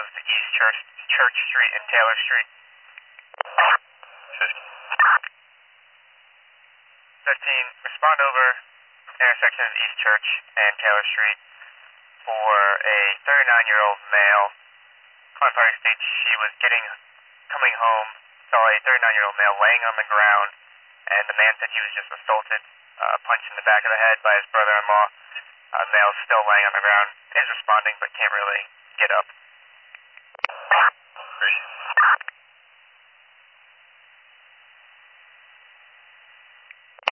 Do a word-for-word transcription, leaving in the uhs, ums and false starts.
of East Church, Church Street and Taylor Street. fifteen, respond over intersection of East Church and Taylor Street for a thirty-nine-year-old male. Client party states she was getting, coming home, saw a thirty-nine-year-old male laying on the ground, and the man said he was just assaulted, uh, punched in the back of the head by his brother-in-law. Uh, male still laying on the ground, is responding but can't really get up. Great.